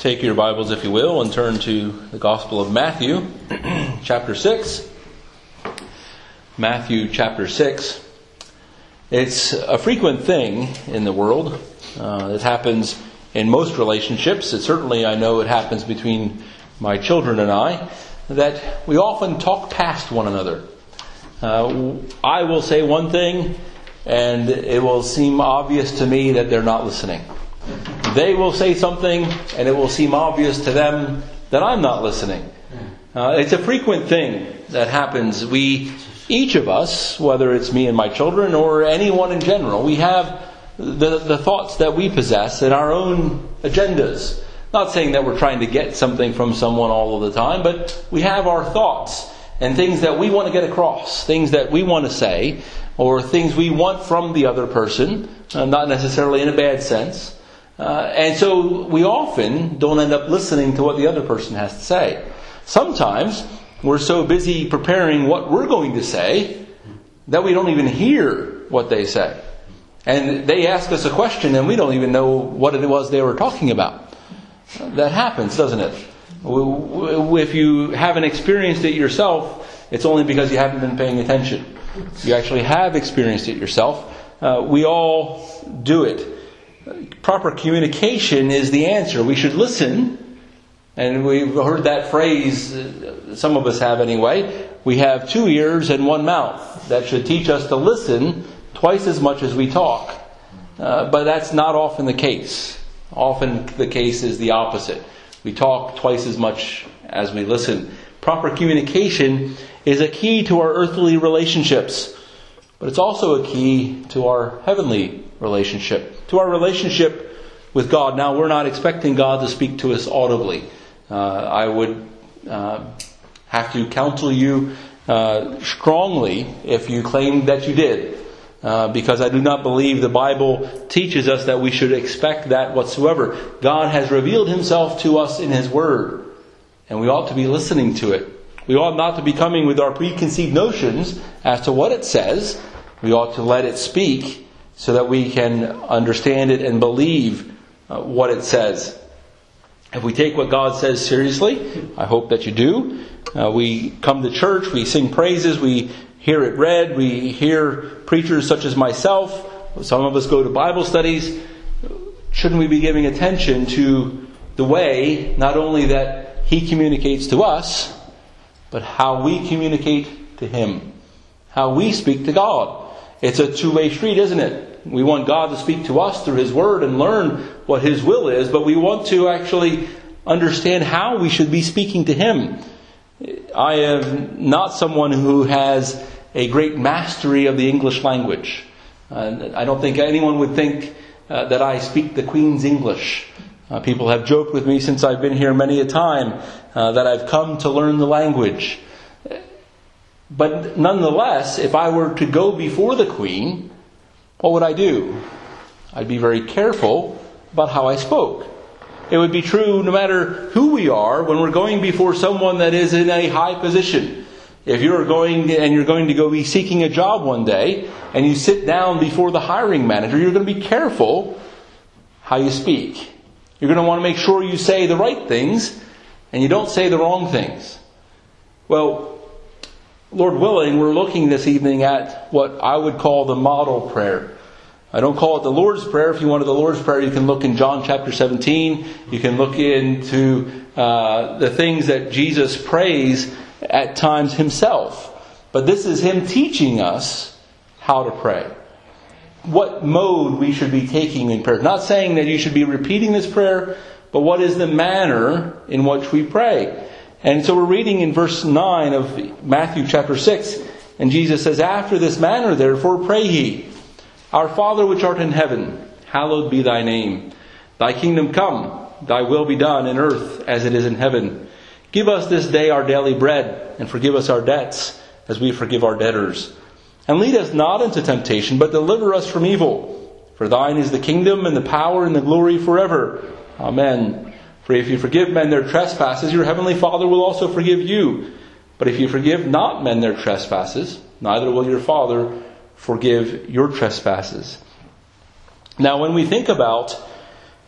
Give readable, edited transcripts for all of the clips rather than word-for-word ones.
Take your Bibles, if you will, and turn to the Gospel of Matthew, chapter 6. Matthew chapter 6. It's a frequent thing in the world. It happens in most relationships. I know it happens between my children and I, that we often talk past one another. I will say one thing, and it will seem obvious to me that they're not listening. They will say something, and it will seem obvious to them that I'm not listening. It's a frequent thing that happens. Each of us, whether it's me and my children or anyone in general, we have the thoughts that we possess and our own agendas. Not saying that we're trying to get something from someone all of the time, but we have our thoughts and things that we want to get across, things that we want to say, or things we want from the other person, not necessarily in a bad sense. And so we often don't end up listening to what the other person has to say. Sometimes we're so busy preparing what we're going to say that we don't even hear what they say. And they ask us a question and we don't even know what it was they were talking about. That happens, doesn't it? If you haven't experienced it yourself, it's only because you haven't been paying attention. You actually have experienced it yourself. We all do it. Proper communication is the answer. We should listen. And we've heard that phrase, some of us have anyway. We have 2 ears and 1 mouth. That should teach us to listen twice as much as we talk. But that's not often the case. Often the case is the opposite. We talk twice as much as we listen. Proper communication is a key to our earthly relationships. But it's also a key to our heavenly relationship, to our relationship with God. Now, we're not expecting God to speak to us audibly. I would have to counsel you strongly if you claim that you did, because I do not believe the Bible teaches us that we should expect that whatsoever. God has revealed Himself to us in His Word, and we ought to be listening to it. We ought not to be coming with our preconceived notions as to what it says. We ought to let it speak so that we can understand it and believe what it says. If we take what God says seriously, I hope that you do. We come to church, we sing praises, we hear it read, we hear preachers such as myself. Some of us go to Bible studies. Shouldn't we be giving attention to the way, not only that He communicates to us, but how we communicate to Him, how we speak to God? It's a two-way street, isn't it? We want God to speak to us through His Word and learn what His will is, but we want to actually understand how we should be speaking to Him. I am not someone who has a great mastery of the English language. I don't think anyone would think that I speak the Queen's English. People have joked with me since I've been here many a time that I've come to learn the language. But nonetheless, if I were to go before the Queen, what would I do? I'd be very careful about how I spoke. It would be true no matter who we are when we're going before someone that is in a high position. If you're going to go be seeking a job one day and you sit down before the hiring manager, you're going to be careful how you speak. You're going to want to make sure you say the right things and you don't say the wrong things. Well, Lord willing, we're looking this evening at what I would call the model prayer. I don't call it the Lord's Prayer. If you wanted the Lord's Prayer, you can look in John chapter 17. You can look into the things that Jesus prays at times Himself. But this is Him teaching us how to pray. What mode we should be taking in prayer. Not saying that you should be repeating this prayer, but what is the manner in which we pray. And so we're reading in verse 9 of Matthew chapter 6. And Jesus says, "After this manner, therefore, pray ye. Our Father which art in heaven, hallowed be thy name. Thy kingdom come, thy will be done in earth as it is in heaven. Give us this day our daily bread, and forgive us our debts, as we forgive our debtors. And lead us not into temptation, but deliver us from evil. For thine is the kingdom, and the power, and the glory forever. Amen. For if you forgive men their trespasses, your heavenly Father will also forgive you. But if you forgive not men their trespasses, neither will your Father forgive your trespasses." Now, when we think about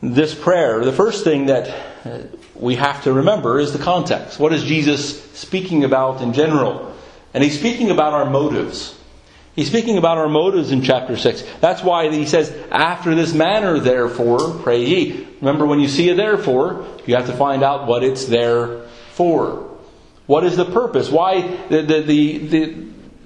this prayer, the first thing that we have to remember is the context. What is Jesus speaking about in general? And He's speaking about our motives. He's speaking about our motives in chapter 6. That's why He says, after this manner, therefore, pray ye. Remember, when you see a therefore, you have to find out what it's there for. What is the purpose? Why the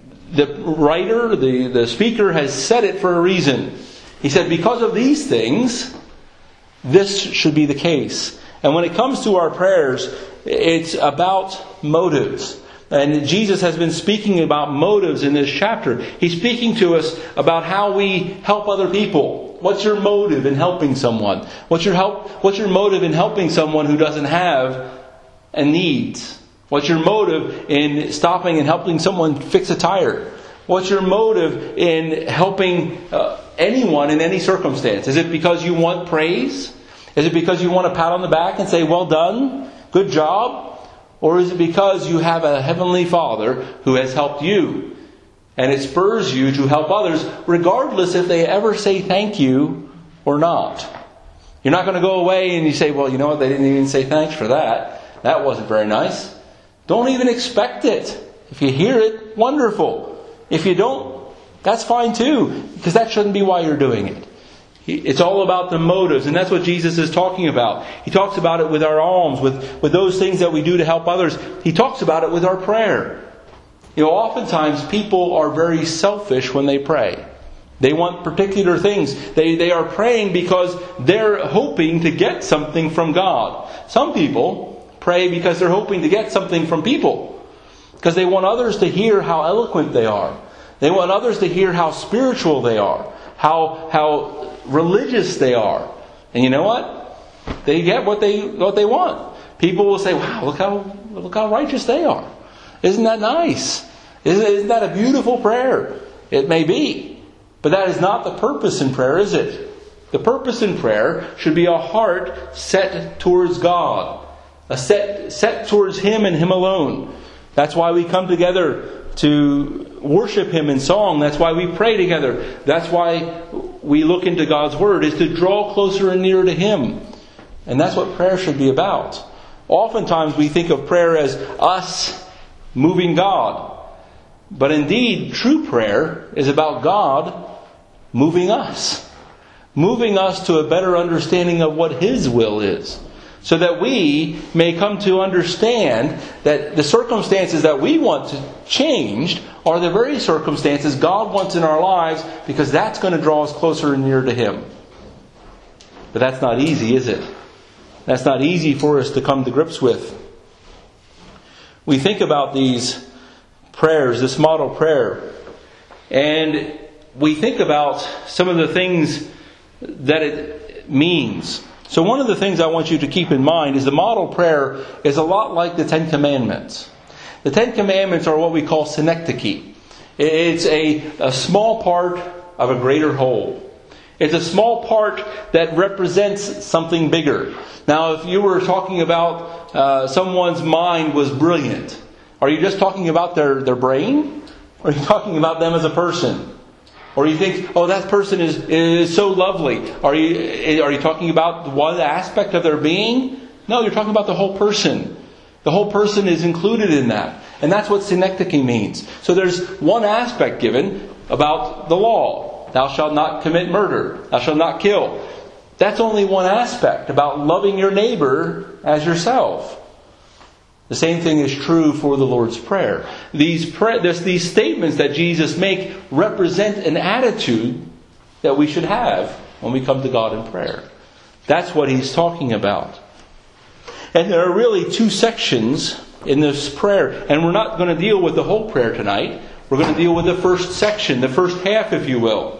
writer, the speaker has said it for a reason. He said, because of these things, this should be the case. And when it comes to our prayers, it's about motives. And Jesus has been speaking about motives in this chapter. He's speaking to us about how we help other people. What's your motive in helping someone? What's your motive in helping someone who doesn't have a need? What's your motive in stopping and helping someone fix a tire? What's your motive in helping anyone in any circumstance? Is it because you want praise? Is it because you want a pat on the back and say, well done, good job? Or is it because you have a Heavenly Father who has helped you, and it spurs you to help others, regardless if they ever say thank you or not? You're not going to go away and you say, well, you know what, they didn't even say thanks for that. That wasn't very nice. Don't even expect it. If you hear it, wonderful. If you don't, that's fine too, because that shouldn't be why you're doing it. It's all about the motives, and that's what Jesus is talking about. He talks about it with our alms, with those things that we do to help others. He talks about it with our prayer. Oftentimes people are very selfish when they pray. They want particular things. They are praying because they're hoping to get something from God. Some people pray because they're hoping to get something from people. Because they want others to hear how eloquent they are. They want others to hear how spiritual they are. How religious they are. And you know what? They get what they want. People will say, wow, look how righteous they are. Isn't that nice? Isn't that a beautiful prayer? It may be. But that is not the purpose in prayer, is it? The purpose in prayer should be a heart set towards God. A set towards Him and Him alone. That's why we come together to worship Him in song. That's why we pray together. That's why we look into God's Word, is to draw closer and nearer to Him. And that's what prayer should be about. Oftentimes we think of prayer as us moving God. But indeed, true prayer is about God moving us. Moving us to a better understanding of what His will is. So that we may come to understand that the circumstances that we want to change are the very circumstances God wants in our lives, because that's going to draw us closer and nearer to Him. But that's not easy, is it? That's not easy for us to come to grips with. We think about these prayers, this model prayer, and we think about some of the things that it means. So one of the things I want you to keep in mind is the model prayer is a lot like the Ten Commandments. The Ten Commandments are what we call synecdoche. It's a small part of a greater whole. It's a small part that represents something bigger. Now, if you were talking about someone's mind was brilliant, are you just talking about their brain? Or are you talking about them as a person? Or you think, oh, that person is so lovely. Are you talking about one aspect of their being? No, you're talking about the whole person. The whole person is included in that. And that's what synecdoche means. So there's one aspect given about the law. Thou shalt not commit murder. Thou shalt not kill. That's only one aspect about loving your neighbor as yourself. The same thing is true for the Lord's Prayer. These statements that Jesus makes represent an attitude that we should have when we come to God in prayer. That's what He's talking about. And there are really two sections in this prayer. And we're not going to deal with the whole prayer tonight. We're going to deal with the first section, the first half, if you will.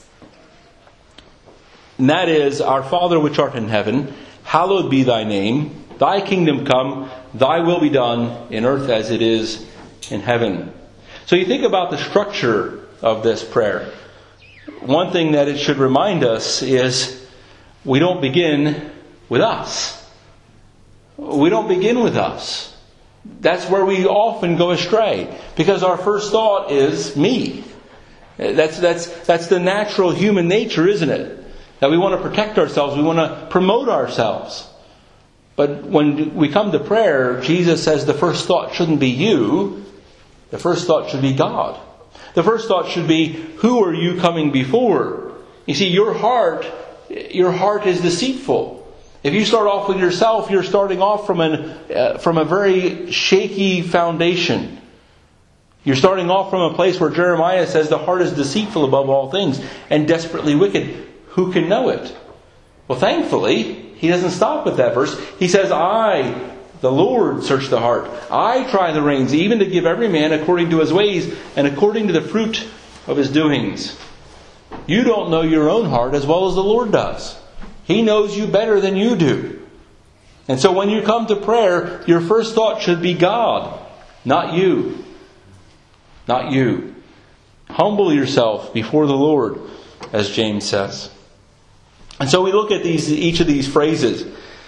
And that is, Our Father which art in heaven, hallowed be thy name. Thy kingdom come, thy will be done in earth as it is in heaven. So you think about the structure of this prayer. One thing that it should remind us is we don't begin with us. We don't begin with us. That's where we often go astray, because our first thought is me. That's the natural human nature, isn't it? that we want to protect ourselves, we want to promote ourselves. But when we come to prayer, Jesus says the first thought shouldn't be you. The first thought should be God. The first thought should be, who are you coming before? You see, your heart is deceitful. If you start off with yourself, you're starting off from a very shaky foundation. You're starting off from a place where Jeremiah says the heart is deceitful above all things and desperately wicked. Who can know it? Well, thankfully, he doesn't stop with that verse. He says, I, the Lord, search the heart. I try the reins, even to give every man according to his ways and according to the fruit of his doings. You don't know your own heart as well as the Lord does. He knows you better than you do. And so when you come to prayer, your first thought should be God, not you. Not you. Humble yourself before the Lord, as James says. And so we look at each of these phrases.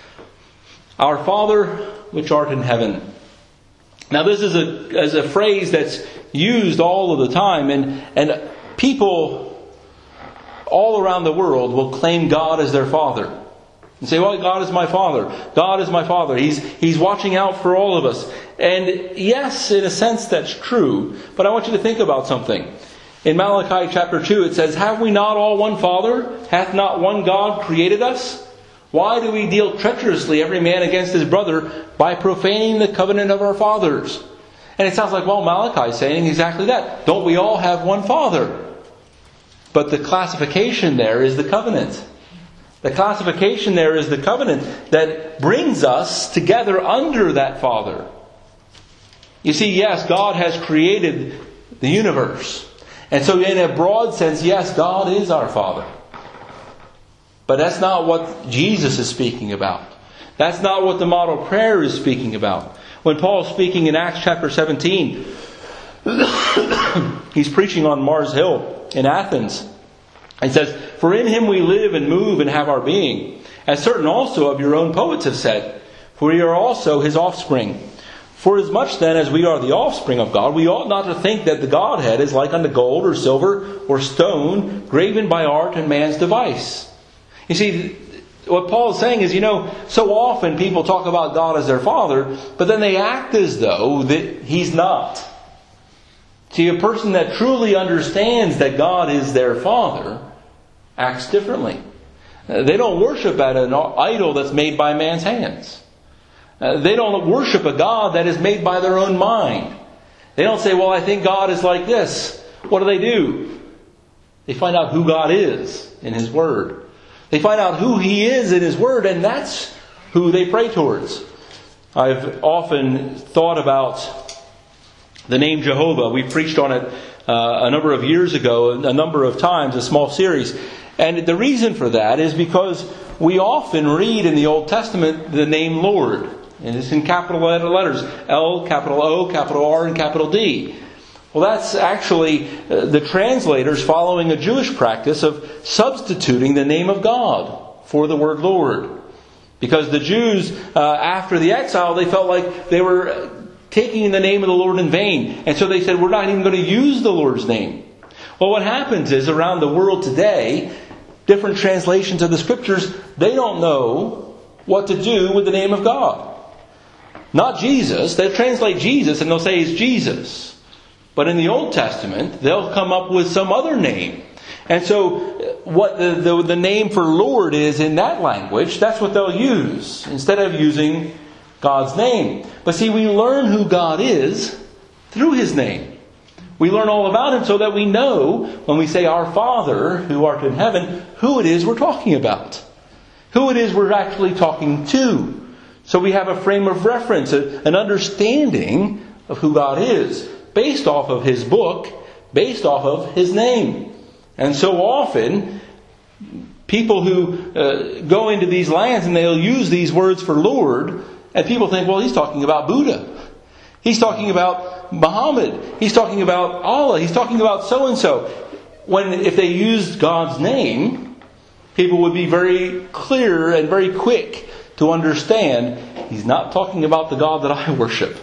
Our Father, which art in heaven. Now this is a phrase that's used all of the time, and people all around the world will claim God as their Father. And say, well, God is my Father. God is my Father. He's watching out for all of us. And yes, in a sense that's true. But I want you to think about something. In Malachi chapter 2 it says, have we not all one Father? Hath not one God created us? Why do we deal treacherously every man against his brother by profaning the covenant of our fathers? And it sounds like, well, Malachi is saying exactly that. Don't we all have one Father? But the classification there is the covenant. The classification there is the covenant that brings us together under that Father. You see, yes, God has created the universe. And so in a broad sense, yes, God is our Father. But that's not what Jesus is speaking about. That's not what the model prayer is speaking about. When Paul's speaking in Acts chapter 17, he's preaching on Mars Hill in Athens. He says, for in him we live and move and have our being, as certain also of your own poets have said, for we are also his offspring. For as much then as we are the offspring of God, we ought not to think that the Godhead is like unto gold or silver or stone, graven by art and man's device. You see, what Paul is saying is, so often people talk about God as their Father, but then they act as though that He's not. See, a person that truly understands that God is their Father acts differently. They don't worship at an idol that's made by man's hands. They don't worship a God that is made by their own mind. They don't say, well, I think God is like this. What do? They find out who God is in His Word. They find out who He is in His Word, and that's who they pray towards. I've often thought about the name Jehovah. We preached on it a number of years ago, a number of times, a small series. And the reason for that is because we often read in the Old Testament the name Lord. And it's in capital letters. L, capital O, capital R, and capital D. Well, that's actually the translators following a Jewish practice of substituting the name of God for the word Lord. Because the Jews, after the exile, they felt like they were taking the name of the Lord in vain. And so they said, we're not even going to use the Lord's name. Well, what happens is around the world today, different translations of the Scriptures, they don't know what to do with the name of God. Not Jesus. They'll translate Jesus and they'll say it's Jesus. But in the Old Testament, they'll come up with some other name. And so what the name for Lord is in that language, that's what they'll use instead of using God's name. But see, we learn who God is through His name. We learn all about Him so that we know when we say our Father who art in heaven, who it is we're talking about. Who it is we're actually talking to. So we have a frame of reference, an understanding of who God is, based off of His book, based off of His name. And so often, people who go into these lands and they'll use these words for Lord, and people think, well, he's talking about Buddha. He's talking about Muhammad. He's talking about Allah. He's talking about so-and-so. If they used God's name, people would be very clear and very quick to understand He's not talking about the God that I worship.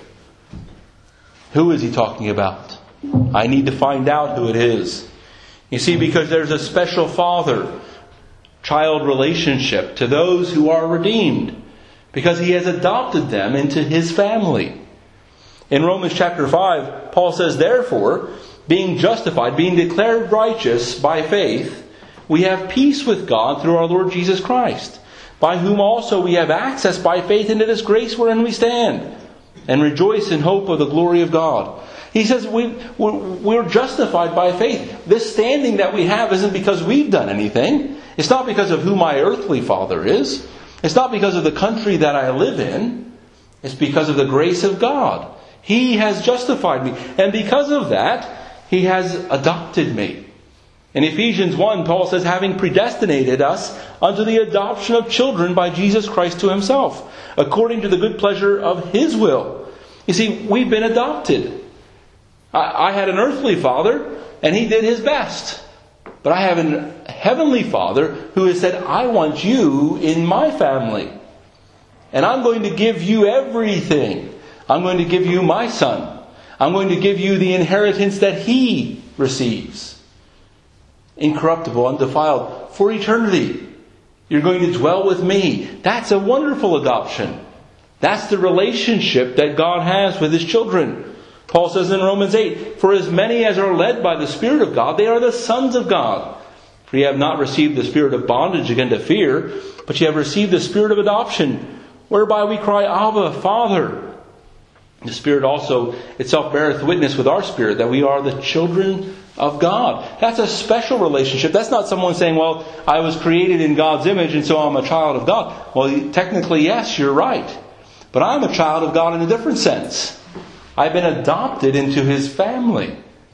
Who is He talking about? I need to find out who it is. You see, because there's a special Father child relationship to those who are redeemed, because He has adopted them into His family. In Romans chapter 5, Paul says, therefore, being justified, being declared righteous by faith, we have peace with God through our Lord Jesus Christ, by whom also we have access by faith into this grace wherein we stand, and rejoice in hope of the glory of God. He says we're justified by faith. This standing that we have isn't because we've done anything. It's not because of who my earthly father is. It's not because of the country that I live in. It's because of the grace of God. He has justified me. And because of that, He has adopted me. In Ephesians 1, Paul says, having predestinated us unto the adoption of children by Jesus Christ to Himself, according to the good pleasure of His will. You see, we've been adopted. I had an earthly father, and he did his best. But I have a heavenly Father who has said, I want you in my family. And I'm going to give you everything. I'm going to give you my son. I'm going to give you the inheritance that He receives. Incorruptible, undefiled, for eternity. You're going to dwell with me. That's a wonderful adoption. That's the relationship that God has with His children. Paul says in Romans 8, for as many as are led by the Spirit of God, they are the sons of God. For ye have not received the spirit of bondage again to fear, but ye have received the Spirit of adoption, whereby we cry, Abba, Father. The Spirit also itself beareth witness with our spirit that we are the children of God. That's a special relationship. That's not someone saying, well, I was created in God's image and so I'm a child of God. Well, technically, yes, you're right. But I'm a child of God in a different sense. I've been adopted into His family.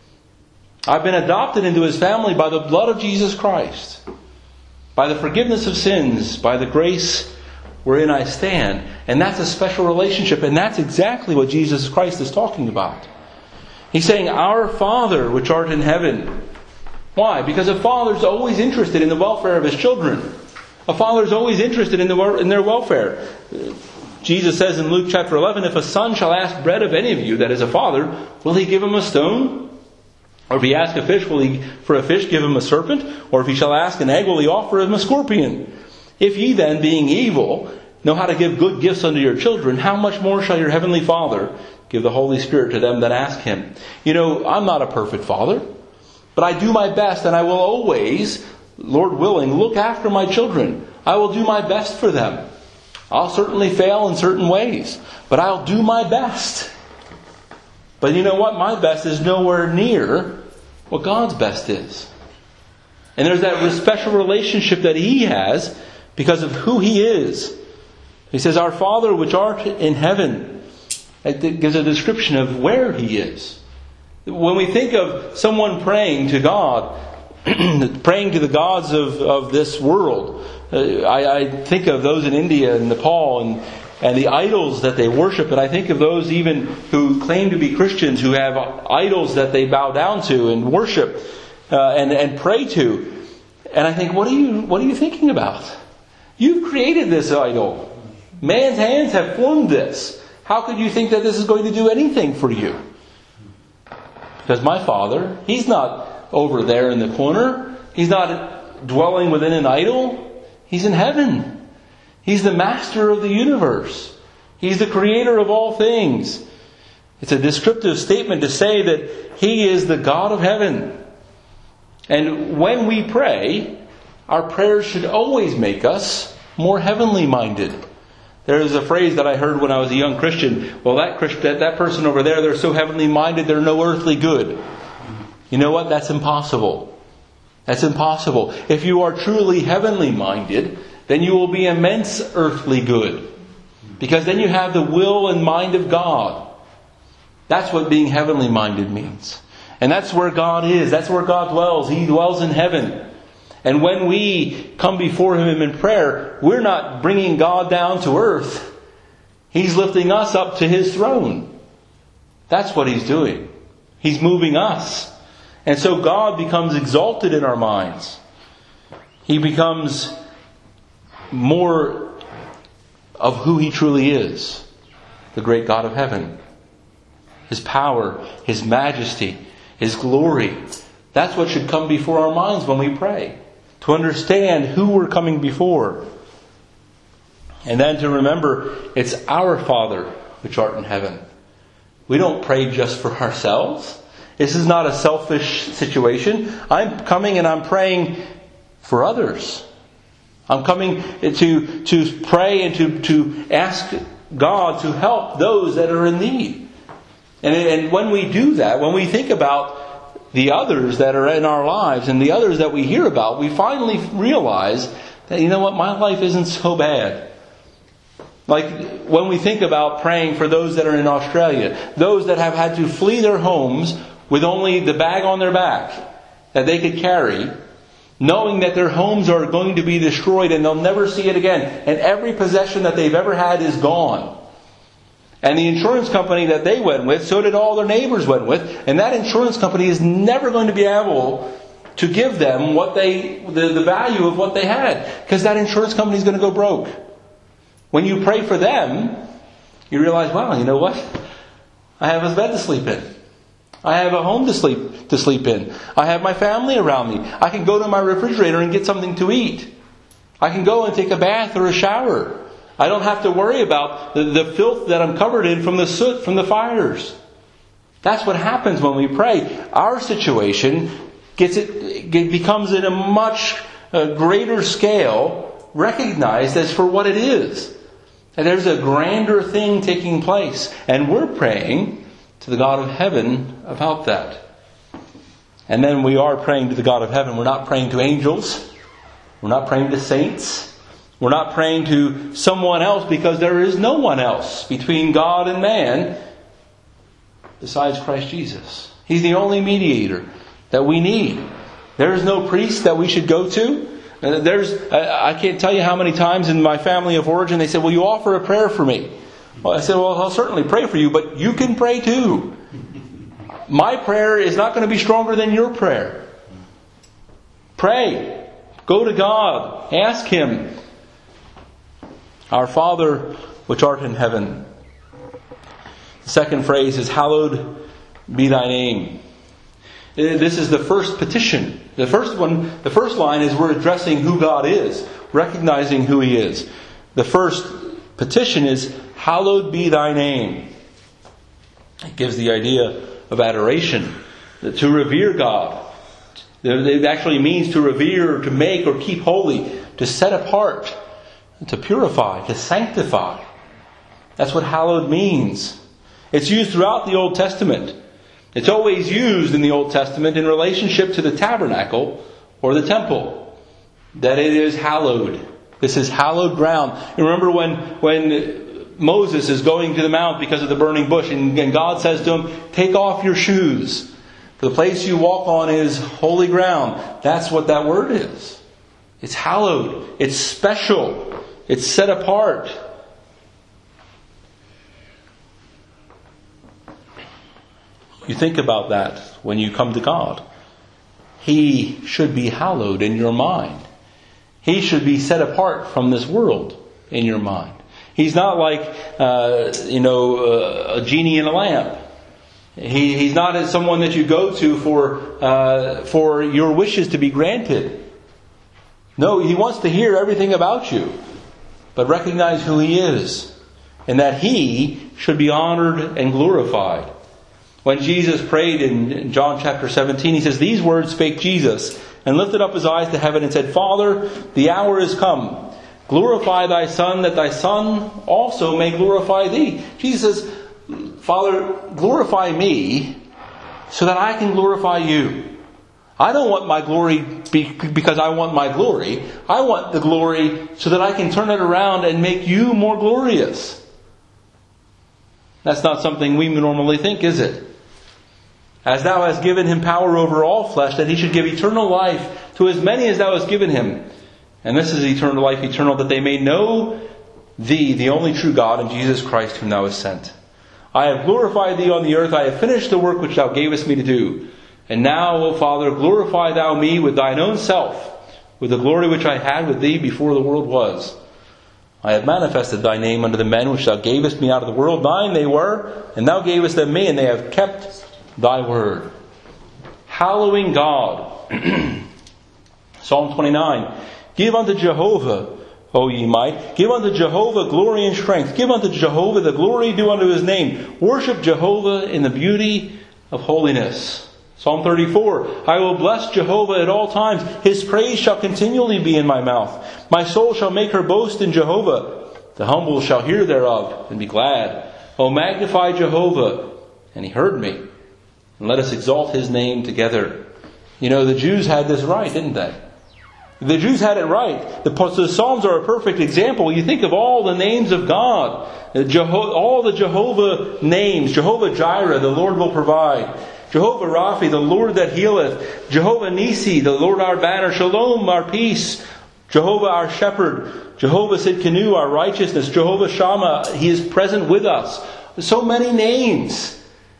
I've been adopted into His family by the blood of Jesus Christ, by the forgiveness of sins, by the grace wherein I stand. And that's a special relationship. And that's exactly what Jesus Christ is talking about. He's saying, our Father which art in heaven. Why? Because a father's always interested in the welfare of his children. A father's always interested in their welfare. Jesus says in Luke chapter 11, if a son shall ask bread of any of you that is a father, will he give him a stone? Or if he ask a fish, will he for a fish give him a serpent? Or if he shall ask an egg, will he offer him a scorpion? If ye then, being evil, know how to give good gifts unto your children, how much more shall your heavenly Father give the Holy Spirit to them that ask Him? You know, I'm not a perfect father, but I do my best, and I will always, Lord willing, look after my children. I will do my best for them. I'll certainly fail in certain ways, but I'll do my best. But you know what? My best is nowhere near what God's best is. And there's that special relationship that He has because of who He is. He says, our Father which art in heaven. It gives a description of where He is. When we think of someone praying to God, praying to the gods of this world, I think of those in India and Nepal and the idols that they worship. And I think of those even who claim to be Christians who have idols that they bow down to and worship and pray to. And I think, what are you thinking about? You've created this idol. Man's hands have formed this. How could you think that this is going to do anything for you? Because my Father, He's not over there in the corner. He's not dwelling within an idol. He's in heaven. He's the master of the universe. He's the creator of all things. It's a descriptive statement to say that He is the God of heaven. And when we pray, our prayers should always make us more heavenly minded. There is a phrase that I heard when I was a young Christian. Well, that person over there, they're so heavenly minded, they're no earthly good. You know what? That's impossible. That's impossible. If you are truly heavenly minded, then you will be immense earthly good. Because then you have the will and mind of God. That's what being heavenly minded means. And that's where God is. That's where God dwells. He dwells in heaven. And when we come before Him in prayer, we're not bringing God down to earth. He's lifting us up to His throne. That's what He's doing. He's moving us. And so God becomes exalted in our minds. He becomes more of who He truly is. The great God of heaven. His power, His majesty, His glory. That's what should come before our minds when we pray. to understand who we're coming before. And then to remember, it's our Father which art in heaven. We don't pray just for ourselves. This is not a selfish situation. I'm coming and I'm praying for others. I'm coming to pray and to ask God to help those that are in need. And when we do that, when we think about the others that are in our lives and the others that we hear about, we finally realize that, you know what, my life isn't so bad. Like when we think about praying for those that are in Australia, those that have had to flee their homes with only the bag on their back that they could carry, knowing that their homes are going to be destroyed and they'll never see it again. And every possession that they've ever had is gone. And the insurance company that they went with, so did all their neighbors went with. And that insurance company is never going to be able to give them the value of what they had. Because that insurance company is going to go broke. When you pray for them, you realize, wow, you know what? I have a bed to sleep in. I have a home to sleep in. I have my family around me. I can go to my refrigerator and get something to eat. I can go and take a bath or a shower. I don't have to worry about the filth that I'm covered in from the soot, from the fires. That's what happens when we pray. Our situation becomes in a much greater scale, recognized as for what it is. And there's a grander thing taking place. And we're praying to the God of heaven about that. And then we are praying to the God of heaven. We're not praying to angels. We're not praying to saints. We're not praying to someone else, because there is no one else between God and man besides Christ Jesus. He's the only mediator that we need. There is no priest that we should go to. I can't tell you how many times in my family of origin they said, "Will you offer a prayer for me?" Well, I said, "Well, I'll certainly pray for you, but you can pray too. My prayer is not going to be stronger than your prayer. Pray. Go to God. Ask Him. Our Father, which art in heaven." The second phrase is, "Hallowed be thy name." This is the first petition. The first line is we're addressing who God is, recognizing who He is. The first petition is, "Hallowed be thy name." It gives the idea of adoration, to revere God. It actually means to revere, to make or keep holy, to set apart, to purify, to sanctify. That's what hallowed means. It's used throughout the Old Testament. It's always used in the Old Testament in relationship to the tabernacle or the temple, that it is hallowed. This is hallowed ground. You remember when Moses is going to the mount because of the burning bush, and God says to him, "Take off your shoes. For the place you walk on is holy ground." That's what that word is. It's hallowed. It's special. It's set apart. You think about that when you come to God. He should be hallowed in your mind. He should be set apart from this world in your mind. He's not like, a genie in a lamp. He's not someone that you go to for your wishes to be granted. No, He wants to hear everything about you. But recognize who He is, and that He should be honored and glorified. When Jesus prayed in John chapter 17, He says, "These words spake Jesus, and lifted up His eyes to heaven, and said, Father, the hour is come. Glorify thy Son, that thy Son also may glorify thee." Jesus says, "Father, glorify me so that I can glorify you. I don't want my glory because I want my glory. I want the glory so that I can turn it around and make you more glorious." That's not something we normally think, is it? "As thou hast given him power over all flesh, that he should give eternal life to as many as thou hast given him. And this is eternal life, eternal, that they may know thee, the only true God, and Jesus Christ, whom thou hast sent. I have glorified thee on the earth. I have finished the work which thou gavest me to do. And now, O Father, glorify thou me with thine own self, with the glory which I had with thee before the world was. I have manifested thy name unto the men which thou gavest me out of the world. Thine they were, and thou gavest them me, and they have kept thy word." Hallowing God. Psalm 29. Give unto Jehovah, O ye might. Give unto Jehovah glory and strength. Give unto Jehovah the glory due unto his name. Worship Jehovah in the beauty of holiness. Psalm 34. I will bless Jehovah at all times. His praise shall continually be in my mouth. My soul shall make her boast in Jehovah. The humble shall hear thereof and be glad. O magnify Jehovah. And he heard me. And let us exalt his name together. You know, the Jews had this right, didn't they? The Jews had it right. The Psalms are a perfect example. You think of all the names of God. All the Jehovah names. Jehovah Jireh, the Lord will provide. Jehovah Raphi, the Lord that healeth. Jehovah Nisi, the Lord our banner. Shalom, our peace. Jehovah our shepherd. Jehovah Sidkenu, our righteousness. Jehovah Shammah, he is present with us. So many names.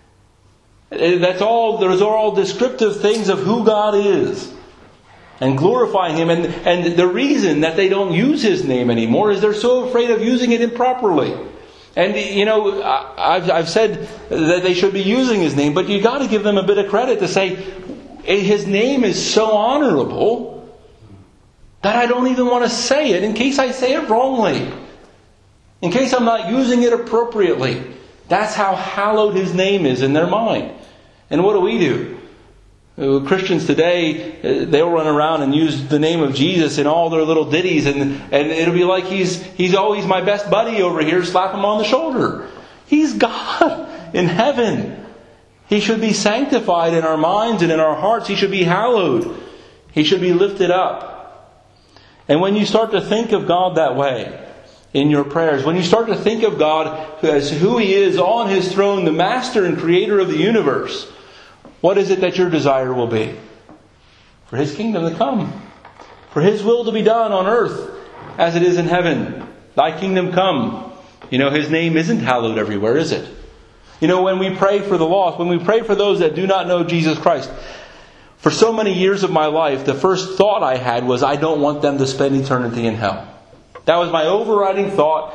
Those are all descriptive things of who God is. And glorifying him. And the reason that they don't use his name anymore is they're so afraid of using it improperly. And, you know, I've said that they should be using his name, but you got to give them a bit of credit to say, his name is so honorable that I don't even want to say it in case I say it wrongly. In case I'm not using it appropriately. That's how hallowed his name is in their mind. And what do? Christians today, they'll run around and use the name of Jesus in all their little ditties, and it'll be like he's always my best buddy over here, slap him on the shoulder. He's God in heaven. He should be sanctified in our minds and in our hearts. He should be hallowed. He should be lifted up. And when you start to think of God that way in your prayers, when you start to think of God as who he is on his throne, the master and creator of the universe, what is it that your desire will be? For his kingdom to come. For his will to be done on earth as it is in heaven. Thy kingdom come. You know, his name isn't hallowed everywhere, is it? You know, when we pray for the lost, when we pray for those that do not know Jesus Christ, for so many years of my life, the first thought I had was, I don't want them to spend eternity in hell. That was my overriding thought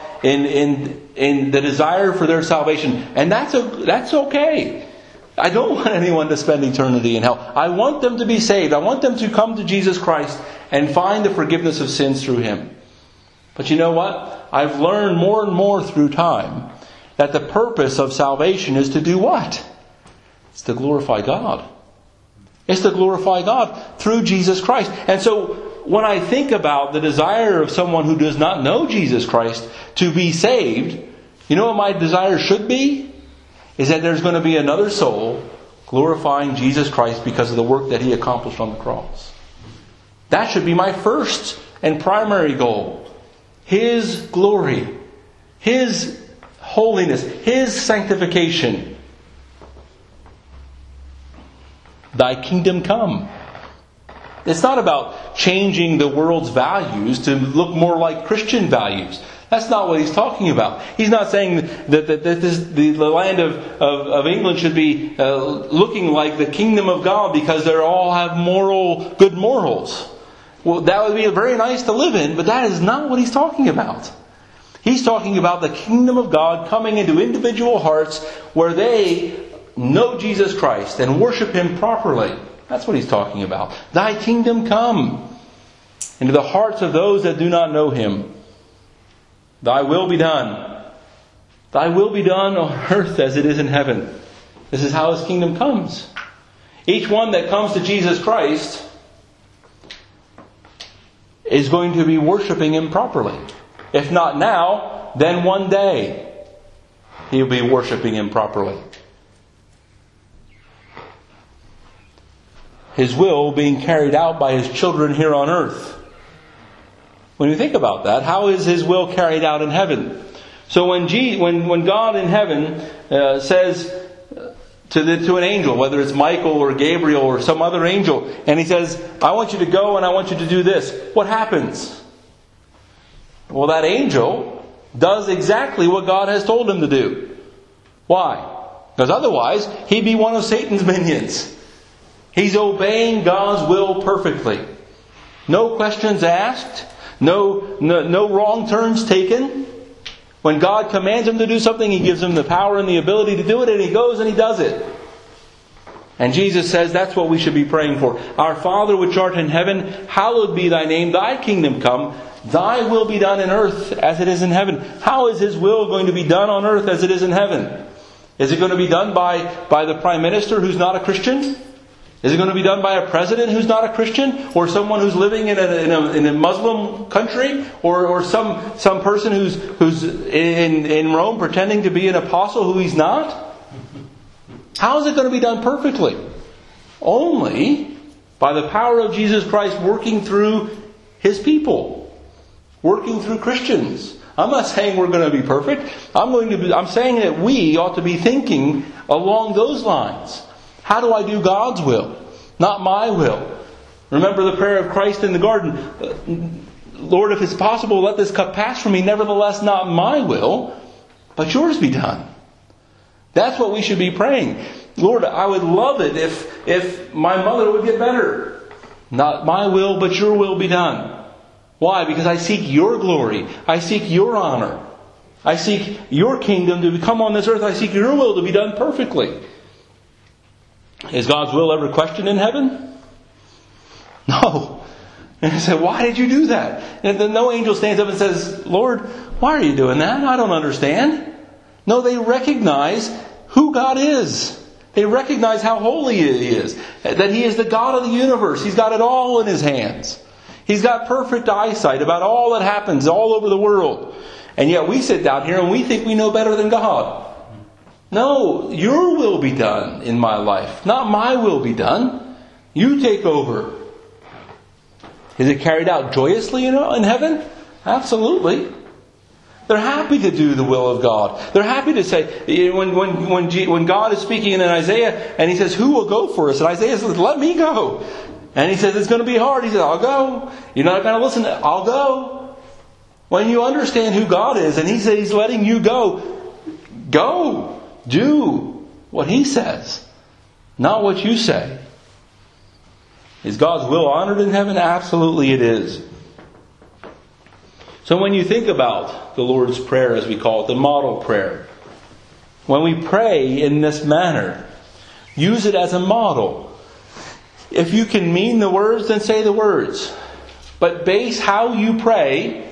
in the desire for their salvation. And that's okay. I don't want anyone to spend eternity in hell. I want them to be saved. I want them to come to Jesus Christ and find the forgiveness of sins through him. But you know what? I've learned more and more through time that the purpose of salvation is to do what? It's to glorify God. It's to glorify God through Jesus Christ. And so when I think about the desire of someone who does not know Jesus Christ to be saved, you know what my desire should be? Is that there's going to be another soul glorifying Jesus Christ because of the work that he accomplished on the cross. That should be my first and primary goal. His glory, his holiness, his sanctification. Thy kingdom come. It's not about changing the world's values to look more like Christian values. That's not what he's talking about. He's not saying that the land of England should be looking like the kingdom of God because they all have good morals. Well, that would be very nice to live in, but that is not what he's talking about. He's talking about the kingdom of God coming into individual hearts where they know Jesus Christ and worship him properly. That's what he's talking about. Thy kingdom come into the hearts of those that do not know him. Thy will be done. Thy will be done on earth as it is in heaven. This is how his kingdom comes. Each one that comes to Jesus Christ is going to be worshiping him properly. If not now, then one day he'll be worshiping him properly. His will being carried out by his children here on earth. When you think about that, how is his will carried out in heaven? So when God in heaven says to an angel, whether it's Michael or Gabriel or some other angel, and he says, I want you to go and I want you to do this, what happens? Well, that angel does exactly what God has told him to do. Why? Because otherwise, he'd be one of Satan's minions. He's obeying God's will perfectly. No questions asked. No wrong turns taken. When God commands him to do something, he gives him the power and the ability to do it, and he goes and he does it. And Jesus says that's what we should be praying for. Our Father which art in heaven, hallowed be thy name. Thy kingdom come. Thy will be done in earth as it is in heaven. How is His will going to be done on earth as it is in heaven? Is it going to be done by the Prime Minister who's not a Christian? Is it going to be done by a president who's not a Christian? Or someone who's living in a Muslim country? Or some person who's in Rome pretending to be an apostle who he's not? How is it going to be done perfectly? Only by the power of Jesus Christ working through His people. Working through Christians. I'm not saying we're going to be perfect. I'm saying that we ought to be thinking along those lines. How do I do God's will? Not my will. Remember the prayer of Christ in the garden. Lord, if it's possible, let this cup pass from me. Nevertheless, not my will, but yours be done. That's what we should be praying. Lord, I would love it if my mother would get better. Not my will, but your will be done. Why? Because I seek your glory. I seek your honor. I seek your kingdom to come on this earth. I seek your will to be done perfectly. Is God's will ever questioned in heaven? No. And I said, why did you do that? And then no angel stands up and says, Lord, why are you doing that? I don't understand. No, they recognize who God is. They recognize how holy He is. That He is the God of the universe. He's got it all in His hands. He's got perfect eyesight about all that happens all over the world. And yet we sit down here and we think we know better than God. No, your will be done in my life. Not my will be done. You take over. Is it carried out joyously in heaven? Absolutely. They're happy to do the will of God. They're happy to say, when God is speaking in Isaiah and He says, who will go for us? And Isaiah says, let me go. And He says, it's going to be hard. He says, I'll go. You're not going to listen. I'll go. When you understand who God is and He says He's letting you go, go. Do what He says. Not what you say. Is God's will honored in heaven? Absolutely it is. So when you think about the Lord's Prayer, as we call it, the model prayer, when we pray in this manner, use it as a model. If you can mean the words, then say the words. But base how you pray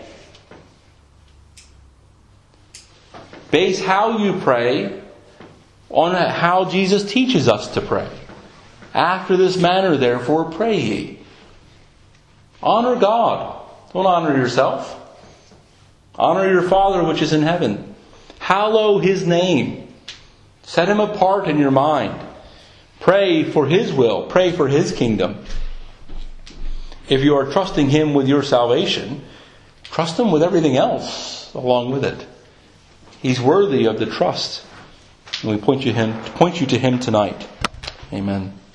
on how Jesus teaches us to pray. After this manner, therefore, pray ye. Honor God. Don't honor yourself. Honor your Father which is in heaven. Hallow His name. Set Him apart in your mind. Pray for His will. Pray for His kingdom. If you are trusting Him with your salvation, trust Him with everything else along with it. He's worthy of the trust. And we point you to Him tonight. Amen.